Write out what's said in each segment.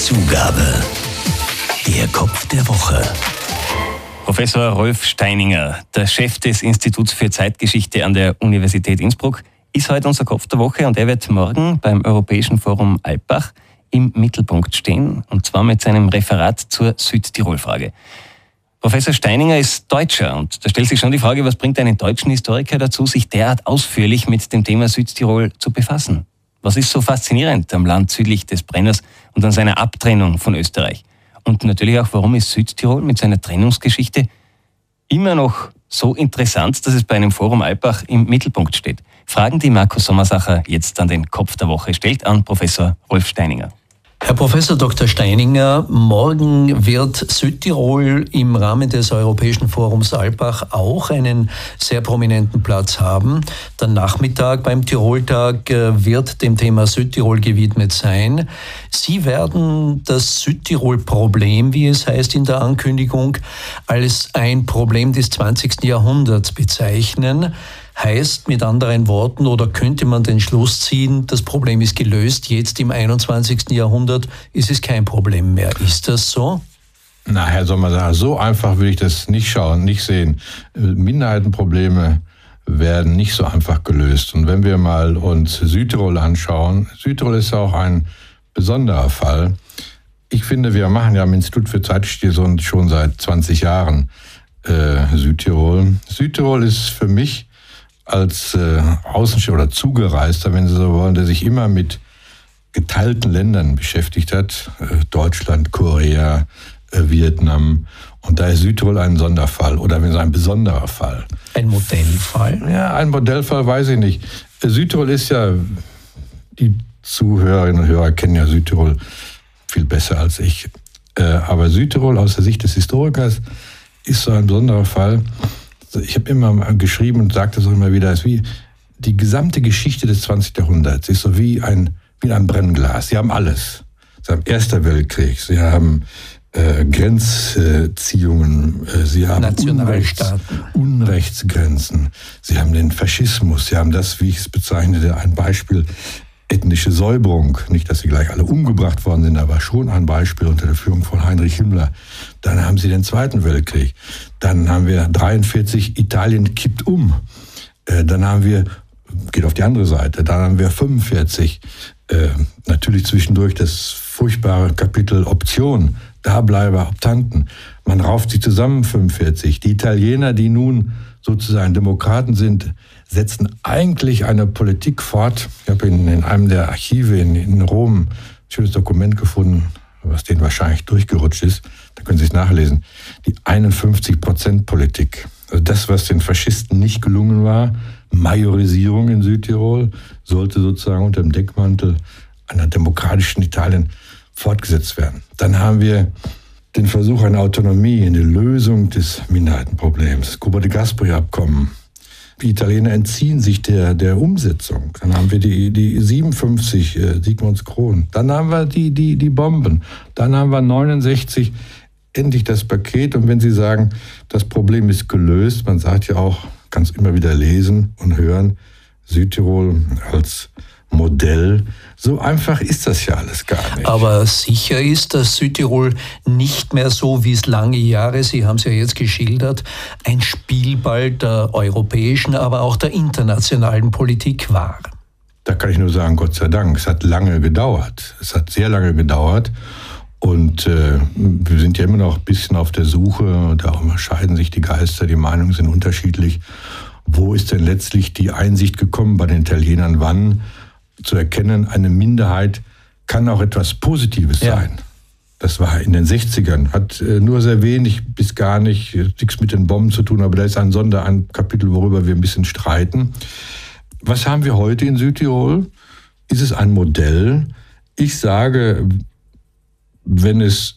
Zugabe. Der Kopf der Woche. Professor Rolf Steininger, der Chef des Instituts für Zeitgeschichte an der Universität Innsbruck, ist heute unser Kopf der Woche und er wird morgen beim Europäischen Forum Alpbach im Mittelpunkt stehen, und zwar mit seinem Referat zur Südtirol-Frage. Professor Steininger ist Deutscher und da stellt sich schon die Frage, was bringt einen deutschen Historiker dazu, sich derart ausführlich mit dem Thema Südtirol zu befassen? Was ist so faszinierend am Land südlich des Brenners und an seiner Abtrennung von Österreich? Und natürlich auch, warum ist Südtirol mit seiner Trennungsgeschichte immer noch so interessant, dass es bei einem Forum Alpbach im Mittelpunkt steht? Fragen, die Markus Sommersacher jetzt an den Kopf der Woche stellt, an Professor Rolf Steininger. Herr Professor Dr. Steininger, morgen wird Südtirol im Rahmen des Europäischen Forums Alpbach auch einen sehr prominenten Platz haben. Der Nachmittag beim Tiroltag wird dem Thema Südtirol gewidmet sein. Sie werden das Südtirol-Problem, wie es heißt in der Ankündigung, als ein Problem des 20. Jahrhunderts bezeichnen. Heißt mit anderen Worten, oder könnte man den Schluss ziehen, das Problem ist gelöst, jetzt im 21. Jahrhundert ist es kein Problem mehr. Ist das so? Na, Herr Sommersacher, so einfach will ich das nicht sehen. Minderheitenprobleme werden nicht so einfach gelöst. Und wenn wir mal uns Südtirol anschauen, Südtirol ist auch ein besonderer Fall. Ich finde, wir machen ja am Institut für Zeitgeschichte schon seit 20 Jahren Südtirol. Südtirol ist für mich als Außenstehender oder Zugereister, wenn Sie so wollen, der sich immer mit geteilten Ländern beschäftigt hat, Deutschland, Korea, Vietnam, und da ist Südtirol ein Sonderfall oder wenn es ein besonderer Fall. Ein Modellfall? Ja, ein Modellfall weiß ich nicht. Südtirol ist ja, die Zuhörerinnen und Hörer kennen ja Südtirol viel besser als ich, aber Südtirol aus der Sicht des Historikers ist so ein besonderer Fall. Ich habe immer geschrieben und sage das auch immer wieder, es ist wie die gesamte Geschichte des 20. Jahrhunderts, ist so wie ein Brennglas. Sie haben alles. Sie haben Erster Weltkrieg, Sie haben Grenzziehungen, Sie haben Unrechtsgrenzen, Sie haben den Faschismus, Sie haben das, wie ich es bezeichnete, ein Beispiel ethnische Säuberung. Nicht, dass sie gleich alle umgebracht worden sind, aber schon ein Beispiel unter der Führung von Heinrich Himmler. Dann haben sie den Zweiten Weltkrieg. Dann haben wir 1943, Italien kippt um. Dann haben wir, geht auf die andere Seite, dann haben wir 1945, natürlich zwischendurch das furchtbare Kapitel Option, Dableiber, Optanten. Man rauft sie zusammen, 1945. Die Italiener, die nun sozusagen Demokraten sind, setzen eigentlich eine Politik fort. Ich habe in einem der Archive in Rom ein schönes Dokument gefunden, was denen wahrscheinlich durchgerutscht ist. Da können Sie es nachlesen. Die 51%-Politik. Also das, was den Faschisten nicht gelungen war, Majorisierung in Südtirol, sollte sozusagen unter dem Deckmantel einer demokratischen Italien fortgesetzt werden. Dann haben wir den Versuch einer Autonomie in der Lösung des Minderheitenproblems, das Cuba de Gasperi-Abkommen. Die Italiener entziehen sich der Umsetzung. Dann haben wir die 57, Sigmunds Kron. Dann haben wir die Bomben. Dann haben wir 69 endlich das Paket. Und wenn Sie sagen, das Problem ist gelöst, man sagt ja auch, kann es immer wieder lesen und hören, Südtirol als Modell. So einfach ist das ja alles gar nicht. Aber sicher ist, dass Südtirol nicht mehr so wie es lange Jahre, Sie haben es ja jetzt geschildert, ein Spielball der europäischen, aber auch der internationalen Politik war. Da kann ich nur sagen, Gott sei Dank. Es hat lange gedauert. Es hat sehr lange gedauert. Und wir sind ja immer noch ein bisschen auf der Suche. Da unterscheiden sich die Geister, die Meinungen sind unterschiedlich. Wo ist denn letztlich die Einsicht gekommen bei den Italienern, wann zu erkennen, eine Minderheit kann auch etwas Positives sein. Das war in den 60ern, hat nur sehr wenig bis gar nichts mit den Bomben zu tun, aber da ist ein Kapitel, worüber wir ein bisschen streiten. Was haben wir heute in Südtirol? Ist es ein Modell? Ich sage, wenn es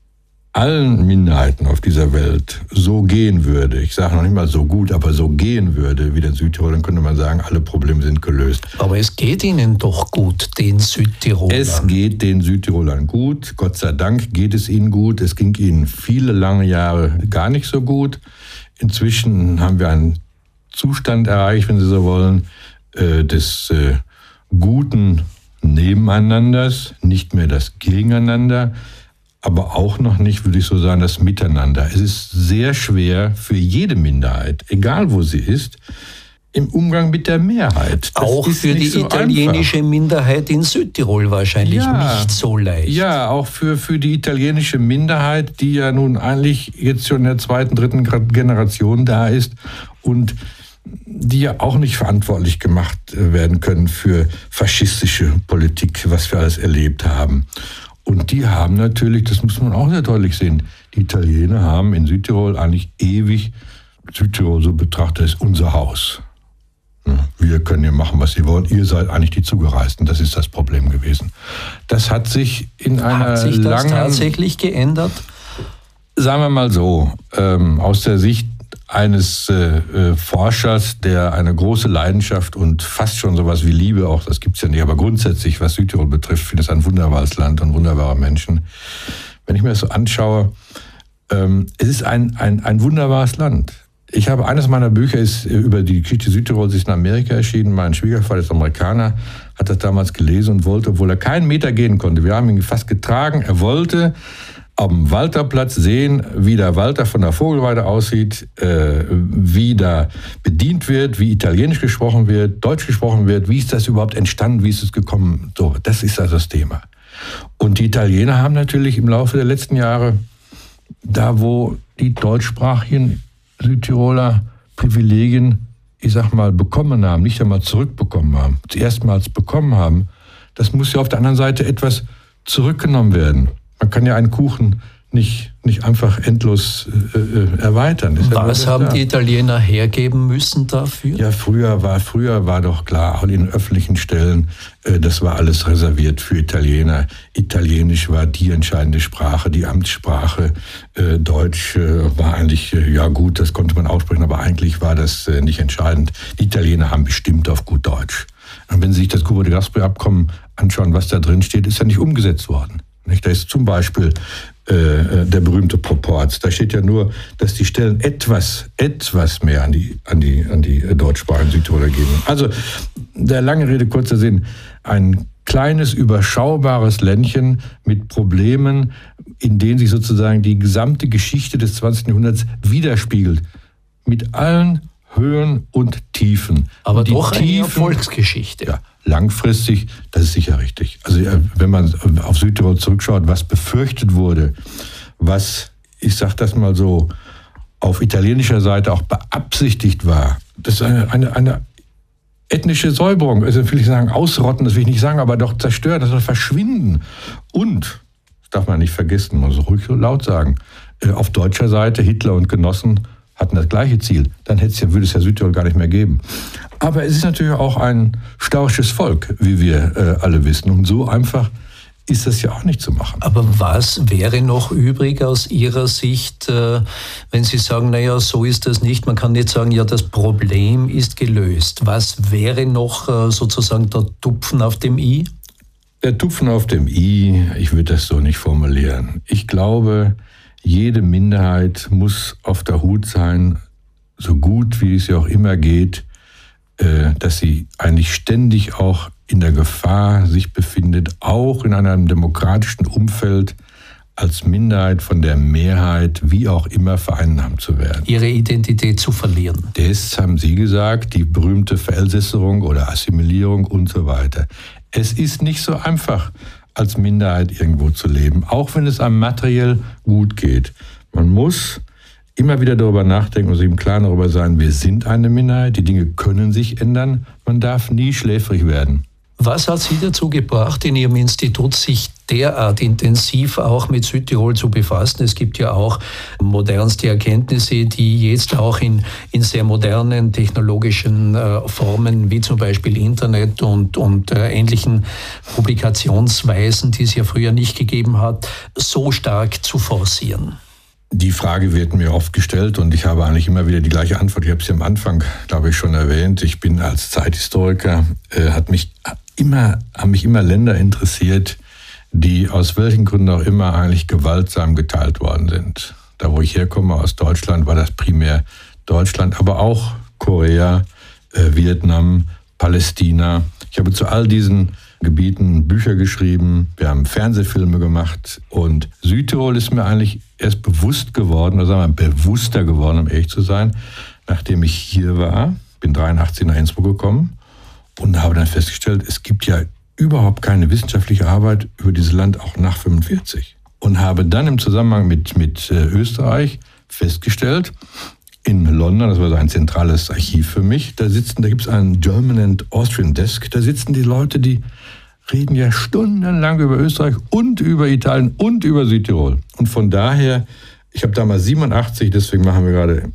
allen Minderheiten auf dieser Welt so gehen würde, ich sage noch nicht mal so gut, aber so gehen würde wie der Südtirol, dann könnte man sagen, alle Probleme sind gelöst. Aber es geht Ihnen doch gut, den Südtirolern. Es geht den Südtirolern gut. Gott sei Dank geht es ihnen gut. Es ging ihnen viele lange Jahre gar nicht so gut. Inzwischen haben wir einen Zustand erreicht, wenn Sie so wollen, des guten Nebeneinander. Nebeneinanders, nicht mehr das Gegeneinander, aber auch noch nicht, würde ich so sagen, das Miteinander. Es ist sehr schwer für jede Minderheit, egal wo sie ist, im Umgang mit der Mehrheit. Das auch für die so italienische einfach. Minderheit in Südtirol wahrscheinlich nicht so leicht. Ja, auch für die italienische Minderheit, die ja nun eigentlich jetzt schon in der 2., 3. Generation da ist und die ja auch nicht verantwortlich gemacht werden können für faschistische Politik, was wir alles erlebt haben. Und die haben natürlich, das muss man auch sehr deutlich sehen, die Italiener haben in Südtirol eigentlich ewig, Südtirol so betrachtet, ist unser Haus. Wir können hier machen, was Sie wollen. Ihr seid eigentlich die Zugereisten. Das ist das Problem gewesen. Das hat sich in einer langen... Hat sich das tatsächlich geändert? Sagen wir mal so, aus der Sicht eines Forschers, der eine große Leidenschaft und fast schon sowas wie Liebe, auch das gibt es ja nicht, aber grundsätzlich, was Südtirol betrifft, finde ich es ein wunderbares Land und wunderbare Menschen. Wenn ich mir das so anschaue, es ist ein wunderbares Land. Ich habe, eines meiner Bücher ist über die Geschichte Südtirols, ist in Amerika erschienen. Mein Schwiegervater ist Amerikaner, hat das damals gelesen und wollte, obwohl er keinen Meter gehen konnte, wir haben ihn fast getragen, er wollte am Walterplatz sehen, wie der Walter von der Vogelweide aussieht, wie da bedient wird, wie Italienisch gesprochen wird, Deutsch gesprochen wird, wie ist das überhaupt entstanden, wie ist es gekommen. So, das ist also das Thema. Und die Italiener haben natürlich im Laufe der letzten Jahre, da wo die deutschsprachigen Südtiroler Privilegien, ich sag mal, bekommen haben, nicht einmal zurückbekommen haben, erstmals bekommen haben, das muss ja auf der anderen Seite etwas zurückgenommen werden. Man kann ja einen Kuchen nicht einfach endlos erweitern. Was haben die Italiener hergeben müssen dafür? Ja, früher war doch klar, auch in öffentlichen Stellen, das war alles reserviert für Italiener. Italienisch war die entscheidende Sprache, die Amtssprache. Deutsch war eigentlich, ja gut, das konnte man aussprechen, aber eigentlich war das nicht entscheidend. Die Italiener haben bestimmt auf gut Deutsch. Und wenn Sie sich das Cuba de Gasperi-Abkommen anschauen, was da drin steht, ist ja nicht umgesetzt worden. Da ist zum Beispiel der berühmte Proport. Da steht ja nur, dass die Stellen etwas mehr an die deutschsprachigen Südtiroler geben. Also, der lange Rede, kurzer Sinn, ein kleines, überschaubares Ländchen mit Problemen, in denen sich sozusagen die gesamte Geschichte des 20. Jahrhunderts widerspiegelt. Mit allen Höhen und Tiefen. Aber doch eine Erfolgsgeschichte. Ja, langfristig, das ist sicher richtig. Also wenn man auf Südtirol zurückschaut, was befürchtet wurde, was, ich sage das mal so, auf italienischer Seite auch beabsichtigt war, das ist eine ethnische Säuberung, also will ich sagen, ausrotten, das will ich nicht sagen, aber doch zerstören, das soll verschwinden. Und, das darf man nicht vergessen, man soll ruhig so laut sagen, auf deutscher Seite, Hitler und Genossen hatten das gleiche Ziel, dann würde es ja Südtirol gar nicht mehr geben. Aber es ist natürlich auch ein störrisches Volk, wie wir alle wissen. Und so einfach ist das ja auch nicht zu machen. Aber was wäre noch übrig aus Ihrer Sicht, wenn Sie sagen, naja, so ist das nicht. Man kann nicht sagen, ja, das Problem ist gelöst. Was wäre noch sozusagen der Tupfen auf dem i? Der Tupfen auf dem i, ich würde das so nicht formulieren. Ich glaube, jede Minderheit muss auf der Hut sein, so gut wie es ihr auch immer geht, dass sie eigentlich ständig auch in der Gefahr sich befindet, auch in einem demokratischen Umfeld als Minderheit von der Mehrheit, wie auch immer, vereinnahmt zu werden. Ihre Identität zu verlieren. Das haben Sie gesagt, die berühmte Verelsässerung oder Assimilierung und so weiter. Es ist nicht so einfach, als Minderheit irgendwo zu leben, auch wenn es einem materiell gut geht. Man muss immer wieder darüber nachdenken und sich im Klaren darüber sein, wir sind eine Minderheit, die Dinge können sich ändern, man darf nie schläfrig werden. Was hat Sie dazu gebracht, in Ihrem Institut sich derart intensiv auch mit Südtirol zu befassen? Es gibt ja auch modernste Erkenntnisse, die jetzt auch in sehr modernen technologischen Formen, wie zum Beispiel Internet und ähnlichen Publikationsweisen, die es ja früher nicht gegeben hat, so stark zu forcieren. Die Frage wird mir oft gestellt und ich habe eigentlich immer wieder die gleiche Antwort. Ich habe sie am Anfang, glaube ich, schon erwähnt. Ich bin als Zeithistoriker, haben mich immer Länder interessiert, die aus welchen Gründen auch immer eigentlich gewaltsam geteilt worden sind. Da, wo ich herkomme, aus Deutschland, war das primär Deutschland, aber auch Korea, Vietnam, Palästina. Ich habe zu all diesen Gebieten Bücher geschrieben, wir haben Fernsehfilme gemacht und Südtirol ist mir eigentlich erst bewusst geworden, oder sagen wir bewusster geworden, um ehrlich zu sein, nachdem ich hier war, bin 83 nach Innsbruck gekommen und habe dann festgestellt, es gibt ja überhaupt keine wissenschaftliche Arbeit über dieses Land auch nach 45. Und habe dann im Zusammenhang mit Österreich festgestellt, in London, das war so ein zentrales Archiv für mich, da gibt es einen German and Austrian Desk, da sitzen die Leute, die reden ja stundenlang über Österreich und über Italien und über Südtirol. Und von daher, ich habe damals 87, deswegen machen wir gerade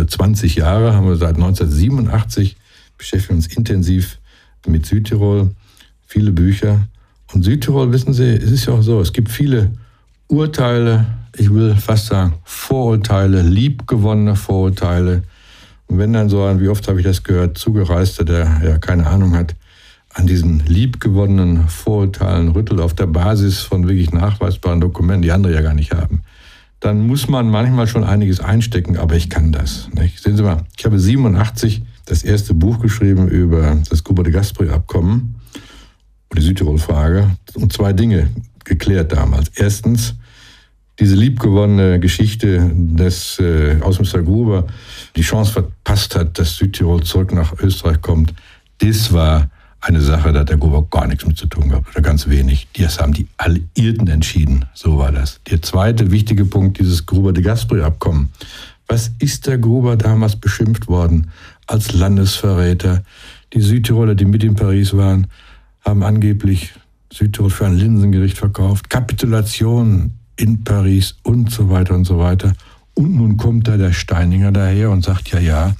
20 Jahre, haben wir seit 1987, beschäftigen uns intensiv mit Südtirol, viele Bücher. Und Südtirol, wissen Sie, es ist ja auch so, es gibt viele Urteile, ich will fast sagen Vorurteile, liebgewonnene Vorurteile. Und wenn dann so ein, wie oft habe ich das gehört, Zugereister, der ja keine Ahnung hat, an diesen liebgewonnenen Vorurteilen rüttelt auf der Basis von wirklich nachweisbaren Dokumenten, die andere ja gar nicht haben, dann muss man manchmal schon einiges einstecken, aber ich kann das. Nicht? Sehen Sie mal, ich habe 87 das erste Buch geschrieben über das Gruber-de-Gasperi-Abkommen und die Südtirol-Frage und 2 Dinge geklärt damals. Erstens, diese liebgewonnene Geschichte des Außenminister Gruber die Chance verpasst hat, dass Südtirol zurück nach Österreich kommt, das war eine Sache, da hat der Gruber gar nichts mit zu tun gehabt, oder ganz wenig. Das haben die Alliierten entschieden, so war das. Der zweite wichtige Punkt, dieses Gruber-de-Gasperi-Abkommen. Was ist der Gruber damals beschimpft worden als Landesverräter? Die Südtiroler, die mit in Paris waren, haben angeblich Südtirol für ein Linsengericht verkauft, Kapitulation in Paris und so weiter und so weiter. Und nun kommt da der Steininger daher und sagt, ja,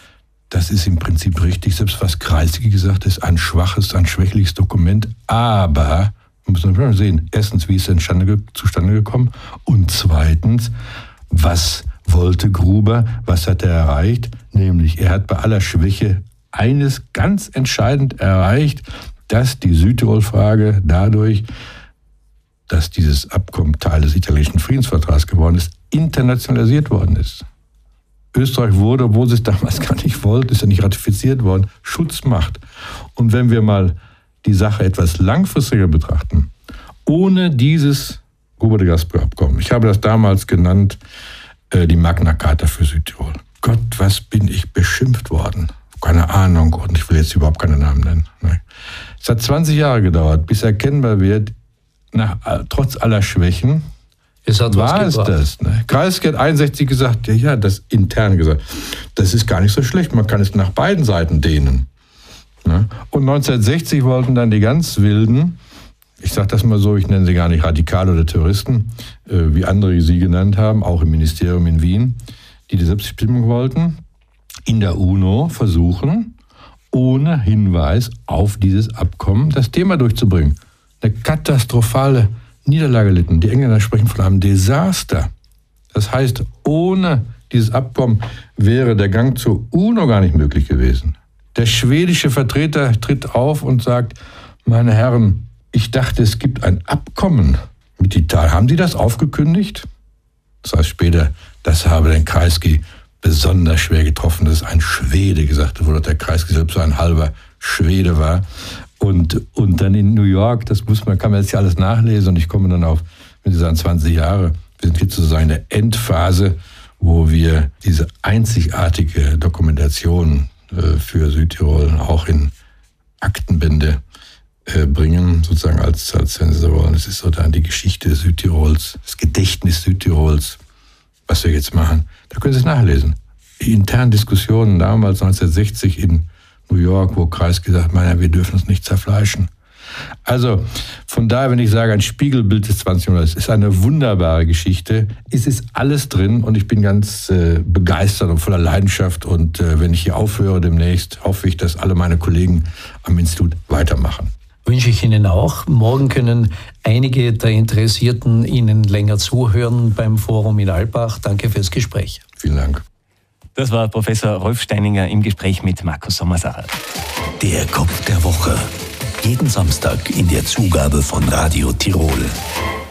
das ist im Prinzip richtig, selbst was Kreisky gesagt ist, ein schwächliches Dokument, aber, wir müssen mal sehen, erstens, wie ist es zustande gekommen und zweitens, was wollte Gruber, was hat er erreicht? Nämlich, er hat bei aller Schwäche eines ganz entscheidend erreicht, dass die Südtirol-Frage dadurch, dass dieses Abkommen Teil des italienischen Friedensvertrags geworden ist, internationalisiert worden ist. Österreich wurde, obwohl sie es damals gar nicht wollte, ist ja nicht ratifiziert worden, Schutzmacht. Und wenn wir mal die Sache etwas langfristiger betrachten, ohne dieses Gruber-de-Gasperi-Abkommen, ich habe das damals genannt, die Magna Carta für Südtirol. Gott, was bin ich beschimpft worden? Keine Ahnung, und ich will jetzt überhaupt keine Namen nennen. Es hat 20 Jahre gedauert, bis erkennbar wird, trotz aller Schwächen, war es das. Kreisky hat 61 gesagt, ja, das intern gesagt, das ist gar nicht so schlecht, man kann es nach beiden Seiten dehnen. Und 1960 wollten dann die ganz Wilden, ich sage das mal so, ich nenne sie gar nicht Radikale oder Terroristen, wie andere sie genannt haben, auch im Ministerium in Wien, die Selbstbestimmung wollten, in der UNO versuchen, ohne Hinweis auf dieses Abkommen das Thema durchzubringen. Eine katastrophale Niederlage litten. Die Engländer sprechen von einem Desaster. Das heißt, ohne dieses Abkommen wäre der Gang zur UNO gar nicht möglich gewesen. Der schwedische Vertreter tritt auf und sagt, meine Herren, ich dachte, es gibt ein Abkommen mit Italien. Haben Sie das aufgekündigt? Das heißt später, das habe den Kreisky besonders schwer getroffen, dass ein Schwede gesagt wurde, der Kreisky selbst so ein halber Schwede war. Und dann in New York, kann man jetzt ja alles nachlesen und ich komme dann auf, wenn Sie sagen 20 Jahre, wir sind jetzt sozusagen in der Endphase, wo wir diese einzigartige Dokumentation für Südtirol auch in Aktenbände bringen, sozusagen als wenn Sie so wollen. Es ist so dann die Geschichte Südtirols, das Gedächtnis Südtirols, was wir jetzt machen. Da können Sie es nachlesen. Die internen Diskussionen damals 1960 in New York, wo Kreisky gesagt hat, wir dürfen uns nicht zerfleischen. Also von daher, wenn ich sage, ein Spiegelbild des 20. Jahrhunderts, ist eine wunderbare Geschichte. Es ist alles drin und ich bin ganz begeistert und voller Leidenschaft. Und wenn ich hier aufhöre demnächst, hoffe ich, dass alle meine Kollegen am Institut weitermachen. Wünsche ich Ihnen auch. Morgen können einige der Interessierten Ihnen länger zuhören beim Forum in Alpbach. Danke fürs Gespräch. Vielen Dank. Das war Professor Rolf Steininger im Gespräch mit Markus Sommersacher. Der Kopf der Woche. Jeden Samstag in der Zugabe von Radio Tirol.